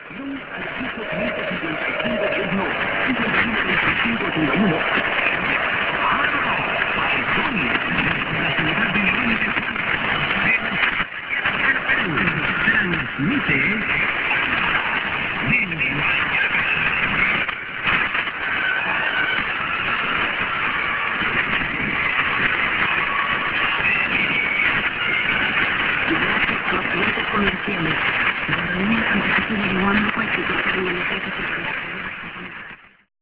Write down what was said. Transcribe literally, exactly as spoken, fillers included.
Llame al fijo quinientos cincuenta y cinco diez no, cincuenta y uno veinticinco ochenta y uno. Transmite comerciales. La reunión anticipativa de Wanda Cualquier que tenga la